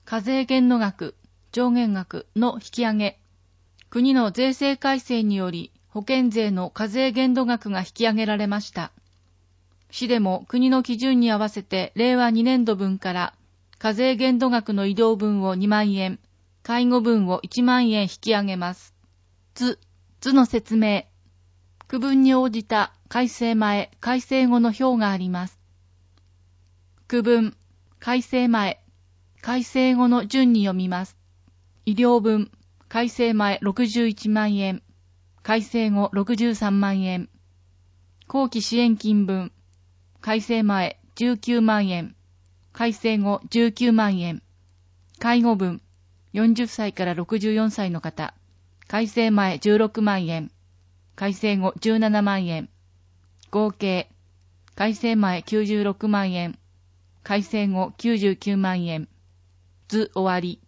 課税限度額、上限額の引き上げ。国の税制改正により保険税の課税限度額が引き上げられました。市でも国の基準に合わせて令和2年度分から課税限度額の医療分を2万円、介護分を1万円引き上げます。図の説明。区分に応じた改正前、改正後の表があります。区分、改正前、改正後の順に読みます。医療分、改正前61万円、改正後63万円。後期支援金分、改正前19万円、改正後19万円。介護分、40歳から64歳の方、改正前16万円、改正後17万円。合計、改正前96万円、改正後99万円。図終わり。